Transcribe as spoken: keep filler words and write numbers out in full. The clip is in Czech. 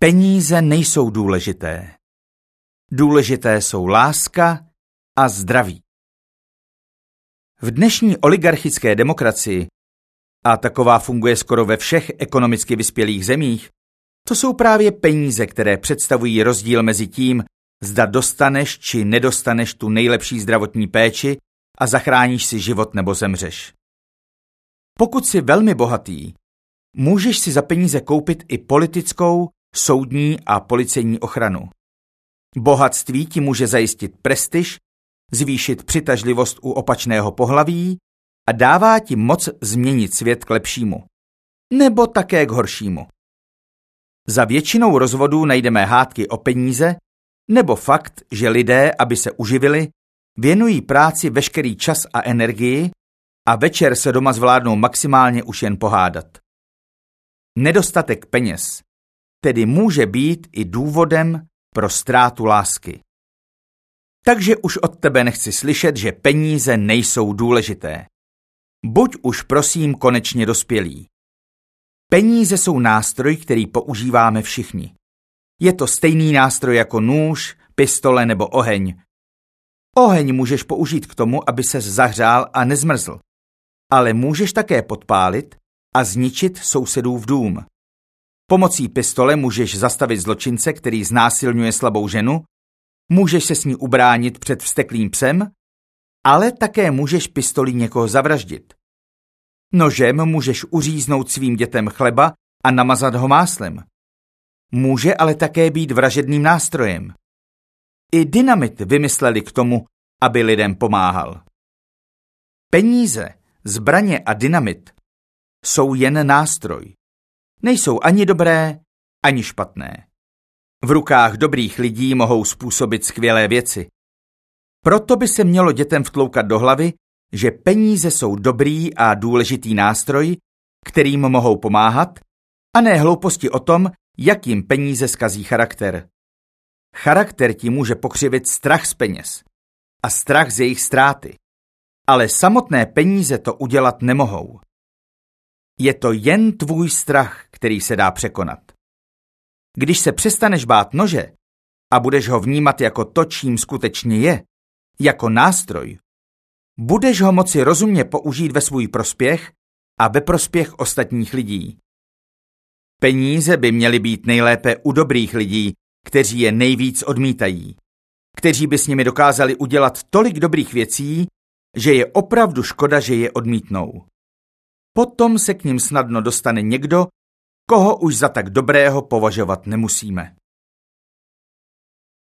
Peníze nejsou důležité. Důležité jsou láska a zdraví. V dnešní oligarchické demokracii, a taková funguje skoro ve všech ekonomicky vyspělých zemích, to jsou právě peníze, které představují rozdíl mezi tím, zda dostaneš či nedostaneš tu nejlepší zdravotní péči a zachráníš si život nebo zemřeš. Pokud jsi velmi bohatý, můžeš si za peníze koupit i politickou, soudní a policejní ochranu. Bohatství ti může zajistit prestiž, zvýšit přitažlivost u opačného pohlaví a dává ti moc změnit svět k lepšímu. Nebo také k horšímu. Za většinou rozvodů najdeme hádky o peníze nebo fakt, že lidé, aby se uživili, věnují práci veškerý čas a energii a večer se doma zvládnou maximálně už jen pohádat. Nedostatek peněz tedy může být i důvodem pro ztrátu lásky. Takže už od tebe nechci slyšet, že peníze nejsou důležité. Buď už prosím konečně dospělý. Peníze jsou nástroj, který používáme všichni. Je to stejný nástroj jako nůž, pistole nebo oheň. Oheň můžeš použít k tomu, aby ses zahřál a nezmrzl. Ale můžeš také podpálit a zničit sousedův dům. Pomocí pistole můžeš zastavit zločince, který znásilňuje slabou ženu, můžeš se s ní ubránit před vzteklým psem, ale také můžeš pistolí někoho zavraždit. Nožem můžeš uříznout svým dětem chleba a namazat ho máslem. Může ale také být vražedným nástrojem. I dynamit vymysleli k tomu, aby lidem pomáhal. Peníze, zbraně a dynamit jsou jen nástroj. Nejsou ani dobré, ani špatné. V rukách dobrých lidí mohou způsobit skvělé věci. Proto by se mělo dětem vtloukat do hlavy, že peníze jsou dobrý a důležitý nástroj, kterým mohou pomáhat, a ne hlouposti o tom, jak jim peníze zkazí charakter. Charakter ti může pokřivit strach z peněz a strach z jejich ztráty, ale samotné peníze to udělat nemohou. Je to jen tvůj strach, který se dá překonat. Když se přestaneš bát nože a budeš ho vnímat jako to, čím skutečně je, jako nástroj, budeš ho moci rozumně použít ve svůj prospěch a ve prospěch ostatních lidí. Peníze by měly být nejlépe u dobrých lidí, kteří je nejvíc odmítají, kteří by s nimi dokázali udělat tolik dobrých věcí, že je opravdu škoda, že je odmítnou. Potom se k nim snadno dostane někdo, koho už za tak dobrého považovat nemusíme.